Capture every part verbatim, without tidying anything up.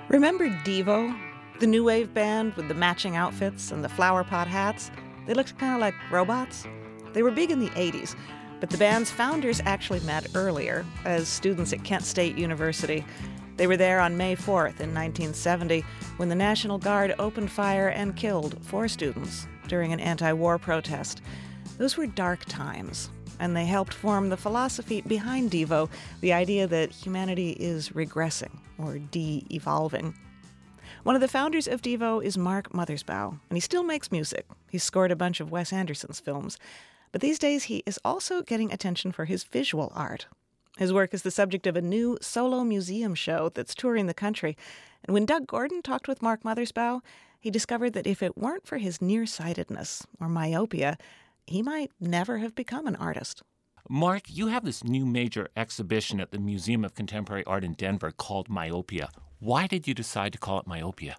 Remember Devo, the new wave band with the matching outfits and the flower pot hats? They looked kind of like robots. They were big in the eighties, but the band's founders actually met earlier as students at Kent State University. They were there on May fourth in nineteen seventy when the National Guard opened fire and killed four students during an anti-war protest. Those were dark times, and they helped form the philosophy behind Devo, the idea that humanity is regressing or de-evolving. One of the founders of Devo is Mark Mothersbaugh, and he still makes music. He's scored a bunch of Wes Anderson's films. But these days he is also getting attention for his visual art. His work is the subject of a new solo museum show that's touring the country. And when Doug Gordon talked with Mark Mothersbaugh, he discovered that if it weren't for his nearsightedness or myopia, he might never have become an artist. Mark, you have this new major exhibition at the Museum of Contemporary Art in Denver called Myopia. Why did you decide to call it Myopia?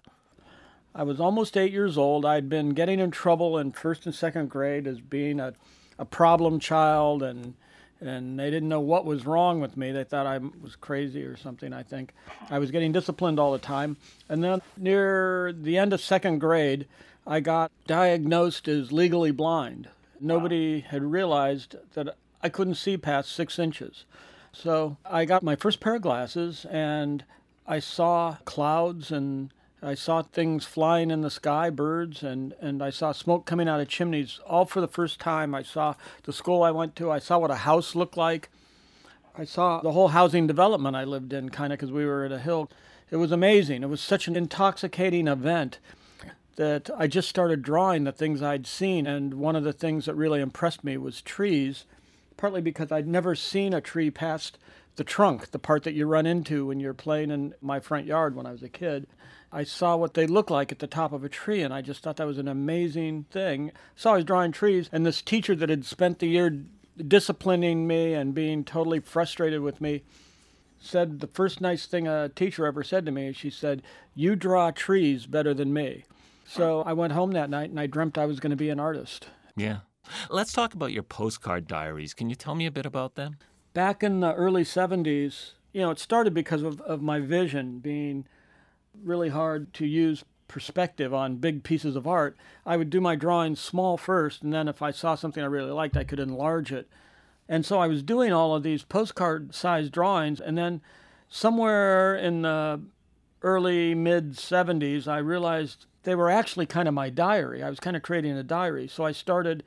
I was almost eight years old. I'd been getting in trouble in first and second grade as being a, a problem child, and and they didn't know what was wrong with me. They thought I was crazy or something, I think. I was getting disciplined all the time. And then near the end of second grade, I got diagnosed as legally blind. Nobody had realized that I couldn't see past six inches. So I got my first pair of glasses, and I saw clouds, and I saw things flying in the sky, birds, and, and I saw smoke coming out of chimneys, all for the first time. I saw the school I went to. I saw what a house looked like. I saw the whole housing development I lived in, kind of, because we were at a hill. It was amazing. It was such an intoxicating event that I just started drawing the things I'd seen. And one of the things that really impressed me was trees, partly because I'd never seen a tree past the trunk, the part that you run into when you're playing in my front yard when I was a kid. I saw what they look like at the top of a tree, and I just thought that was an amazing thing. So I was drawing trees, and this teacher that had spent the year disciplining me and being totally frustrated with me said the first nice thing a teacher ever said to me. She said, "You draw trees better than me." So I went home that night, and I dreamt I was going to be an artist. Yeah. Let's talk about your postcard diaries. Can you tell me a bit about them? Back in the early seventies, you know, it started because of, of my vision being really hard to use perspective on big pieces of art. I would do my drawings small first, and then if I saw something I really liked, I could enlarge it. And so I was doing all of these postcard-sized drawings, and then somewhere in the early, mid-seventies, I realized they were actually kind of my diary. I was kind of creating a diary. So I started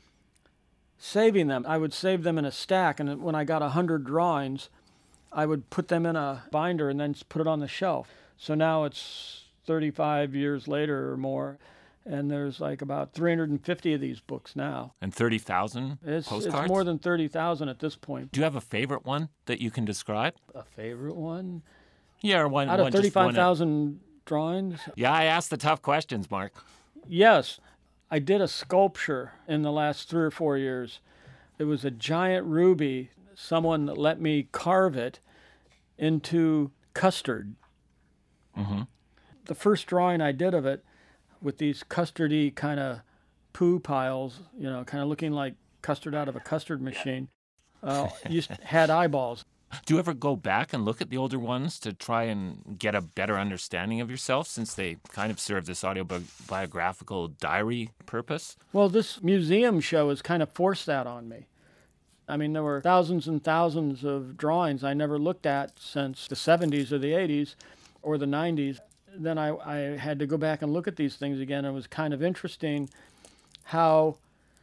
saving them. I would save them in a stack, and when I got one hundred drawings, I would put them in a binder and then put it on the shelf. So now it's thirty-five years later or more, and there's like about three hundred fifty of these books now. And thirty thousand postcards? It's more than thirty thousand at this point. Do you have a favorite one that you can describe? A favorite one? Yeah, or one. Out one, of thirty-five thousand drawings? Yeah, I asked the tough questions, Mark. Yes. I did a sculpture in the last three or four years. It was a giant ruby. Someone let me carve it into custard. Mm-hmm. The first drawing I did of it with these custardy kind of poo piles, you know, kind of looking like custard out of a custard machine, uh, used had eyeballs. Do you ever go back and look at the older ones to try and get a better understanding of yourself, since they kind of serve this autobiographical diary purpose? Well, this museum show has kind of forced that on me. I mean, there were thousands and thousands of drawings I never looked at since the seventies or the eighties or the nineties. Then I, I had to go back and look at these things again. It was kind of interesting how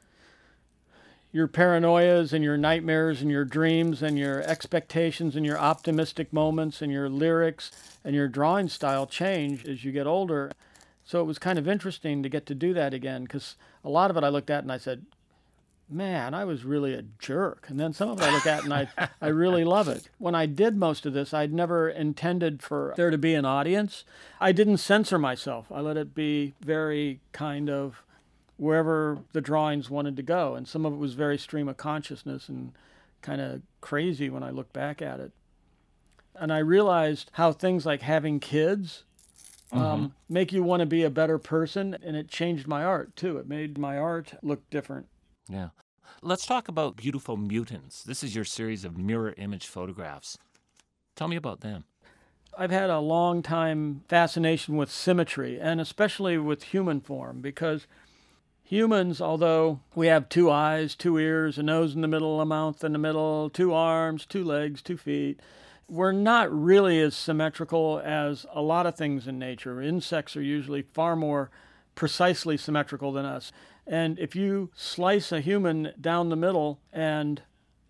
your paranoias and your nightmares and your dreams and your expectations and your optimistic moments and your lyrics and your drawing style change as you get older. So it was kind of interesting to get to do that again, because a lot of it I looked at and I said, man, I was really a jerk. And then some of it I look at and I, I really love it. When I did most of this, I'd never intended for there to be an audience. I didn't censor myself. I let it be very kind of wherever the drawings wanted to go. And some of it was very stream of consciousness and kind of crazy when I look back at it. And I realized how things like having kids um, mm-hmm. make you want to be a better person. And it changed my art, too. It made my art look different. Yeah. Let's talk about Beautiful Mutants. This is your series of mirror image photographs. Tell me about them. I've had a long time fascination with symmetry, and especially with human form, because humans, although we have two eyes, two ears, a nose in the middle, a mouth in the middle, two arms, two legs, two feet, we're not really as symmetrical as a lot of things in nature. Insects are usually far more precisely symmetrical than us. And if you slice a human down the middle and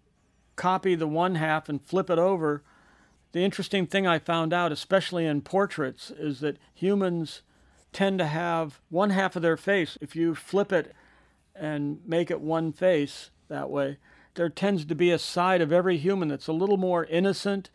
copy the one half and flip it over, the interesting thing I found out, especially in portraits, is that humans tend to have one half of their face. If you flip it and make it one face that way, there tends to be a side of every human that's a little more innocent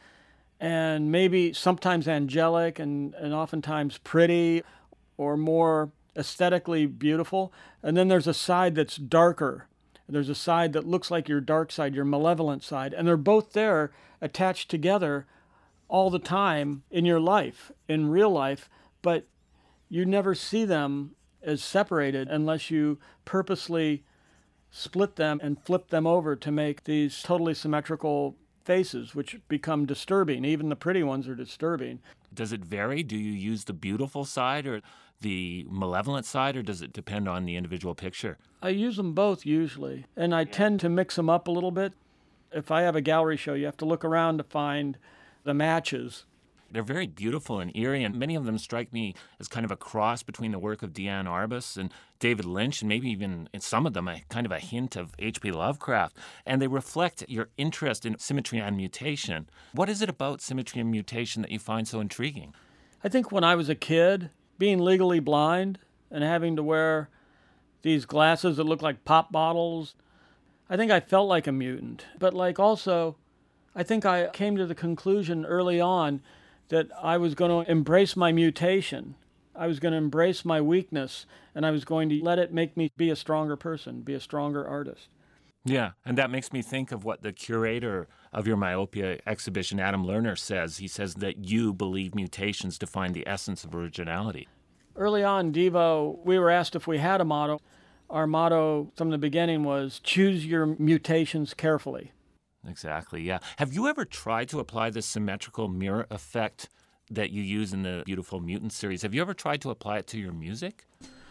and maybe sometimes angelic and, and oftentimes pretty or more aesthetically beautiful. And then there's a side that's darker. There's a side that looks like your dark side, your malevolent side. And they're both there attached together all the time in your life, in real life, but you never see them as separated unless you purposely split them and flip them over to make these totally symmetrical faces, which become disturbing. Even the pretty ones are disturbing. Does it vary? Do you use the beautiful side or the malevolent side, or does it depend on the individual picture? I use them both usually, and I tend to mix them up a little bit. If I have a gallery show, you have to look around to find the matches. They're very beautiful and eerie, and many of them strike me as kind of a cross between the work of Diane Arbus and David Lynch, and maybe even in some of them a kind of a hint of H P Lovecraft. And they reflect your interest in symmetry and mutation. What is it about symmetry and mutation that you find so intriguing? I think when I was a kid, being legally blind and having to wear these glasses that look like pop bottles, I think I felt like a mutant. But like also, I think I came to the conclusion early on that I was going to embrace my mutation. I was going to embrace my weakness, and I was going to let it make me be a stronger person, be a stronger artist. Yeah, and that makes me think of what the curator of your myopia exhibition, Adam Lerner, says. He says that you believe mutations define the essence of originality. Early on, Devo, we were asked if we had a motto. Our motto from the beginning was, choose your mutations carefully. Exactly, yeah. Have you ever tried to apply this symmetrical mirror effect that you use in the Beautiful Mutant series? Have you ever tried to apply it to your music?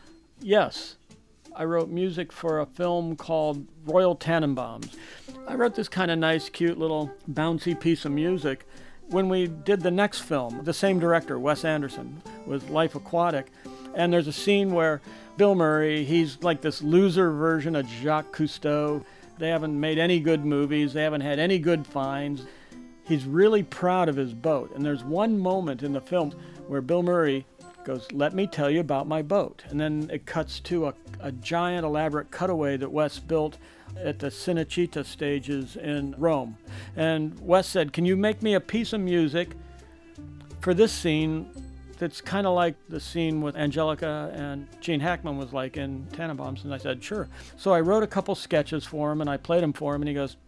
Yes. I wrote music for a film called Royal Tenenbaums. I wrote this kind of nice, cute little bouncy piece of music. When we did the next film, the same director, Wes Anderson, with Life Aquatic, and there's a scene where Bill Murray, he's like this loser version of Jacques Cousteau. They haven't made any good movies. They haven't had any good finds. He's really proud of his boat. And there's one moment in the film where Bill Murray goes, let me tell you about my boat. And then it cuts to a, a giant elaborate cutaway that Wes built at the Cinecittà stages in Rome. And Wes said, can you make me a piece of music for this scene that's kind of like the scene with Angelica and Gene Hackman was like in Tenenbaums? And I said, sure. So I wrote a couple sketches for him, and I played them for him, and he goes,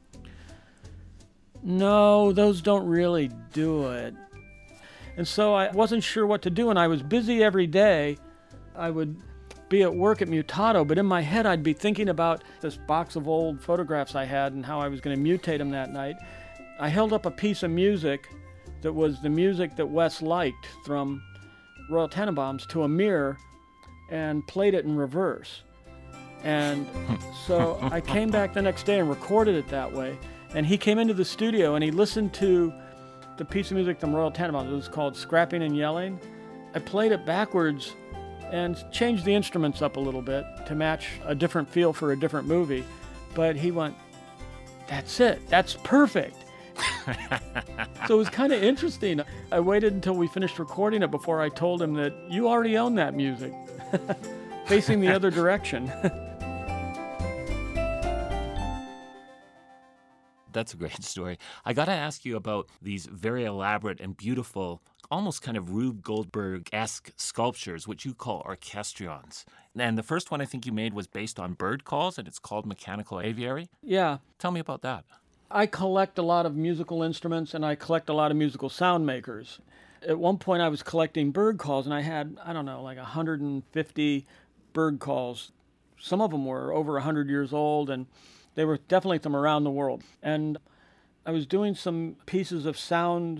no, those don't really do it. And so I wasn't sure what to do, and I was busy every day. I would be at work at Mutato, but in my head I'd be thinking about this box of old photographs I had and how I was going to mutate them that night. I held up a piece of music that was the music that Wes liked from Royal Tenenbaums to a mirror and played it in reverse. And so I came back the next day and recorded it that way. And he came into the studio and he listened to the piece of music from Royal Tenenbaums. It was called Scrapping and Yelling. I played it backwards and changed the instruments up a little bit to match a different feel for a different movie. But he went, that's it, that's perfect. So it was kind of interesting. I waited until we finished recording it before I told him that you already own that music, facing the other direction. That's a great story. I got to ask you about these very elaborate and beautiful, almost kind of Rube Goldberg-esque sculptures, which you call orchestrions. And the first one I think you made was based on bird calls, and it's called Mechanical Aviary. Yeah. Tell me about that. I collect a lot of musical instruments, and I collect a lot of musical sound makers. At one point, I was collecting bird calls, and I had, I don't know, like one hundred fifty bird calls. Some of them were over one hundred years old, and they were definitely from around the world. And I was doing some pieces of sound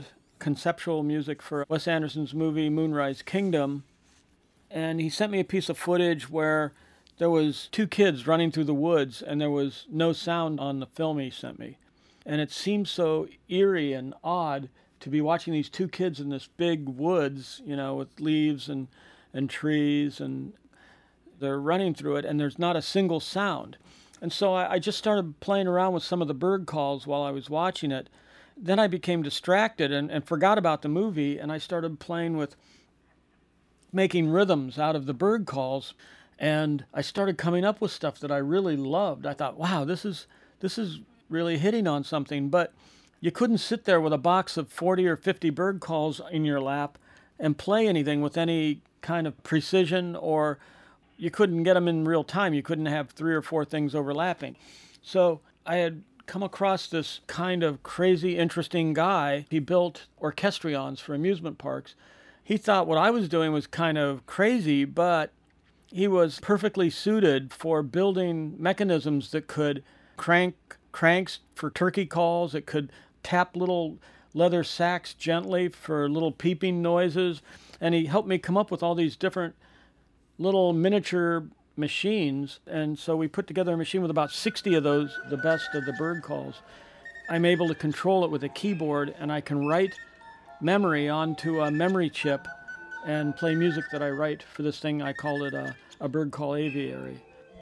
conceptual music for Wes Anderson's movie Moonrise Kingdom. And he sent me a piece of footage where there was two kids running through the woods and there was no sound on the film he sent me. And it seemed so eerie and odd to be watching these two kids in this big woods, you know, with leaves and, and trees, and they're running through it and there's not a single sound. And so I, I just started playing around with some of the bird calls while I was watching it. Then I became distracted and, and forgot about the movie, and I started playing with making rhythms out of the bird calls, and I started coming up with stuff that I really loved. I thought, wow, this is this is really hitting on something. But you couldn't sit there with a box of forty or fifty bird calls in your lap and play anything with any kind of precision, or you couldn't get them in real time. You couldn't have three or four things overlapping. So I had come across this kind of crazy, interesting guy. He built orchestrions for amusement parks. He thought what I was doing was kind of crazy, but he was perfectly suited for building mechanisms that could crank cranks for turkey calls. It could tap little leather sacks gently for little peeping noises. And he helped me come up with all these different little miniature machines. And so we put together a machine with about sixty of those, the best of the bird calls. I'm able to control it with a keyboard, and I can write memory onto a memory chip and play music that I write for this thing. I call it a, a bird call aviary.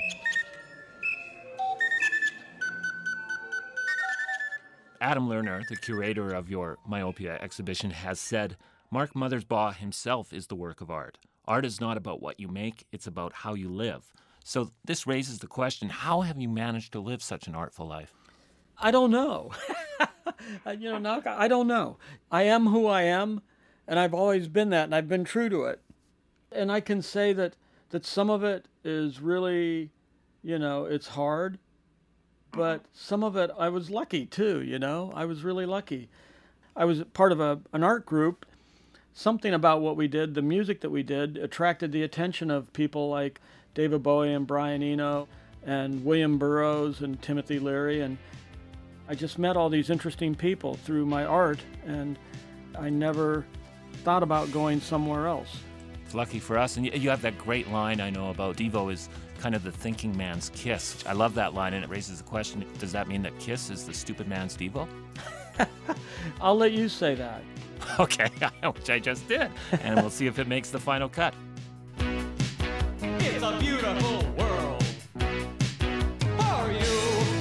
Adam Lerner, the curator of your Myopia exhibition, has said, Mark Mothersbaugh himself is the work of art. Art is not about what you make, it's about how you live. So this raises the question, how have you managed to live such an artful life? I don't know. you know, Knock, I don't know. I am who I am, and I've always been that, and I've been true to it. And I can say that, that some of it is really, you know, it's hard, but some of it I was lucky too, you know. I was really lucky. I was part of a, an art group. Something about what we did, the music that we did, attracted the attention of people like David Bowie and Brian Eno and William Burroughs and Timothy Leary. And I just met all these interesting people through my art, and I never thought about going somewhere else. It's lucky for us. And you have that great line I know about Devo is kind of the thinking man's Kiss. I love that line, and it raises the question, does that mean that Kiss is the stupid man's Devo? I'll let you say that. Okay, which I just did. And we'll see if it makes the final cut. It's a beautiful world for you,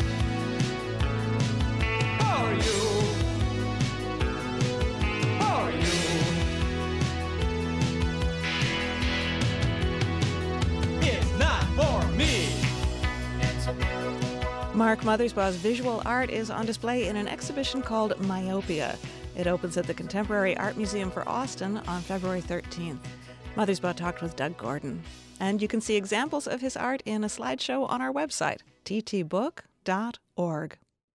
for you, for you. It's not for me. Mark Mothersbaugh's visual art is on display in an exhibition called Myopia. It opens at the Contemporary Art Museum for Austin on February thirteenth. Mothersbaugh talked with Doug Gordon. And you can see examples of his art in a slideshow on our website, t t book dot org.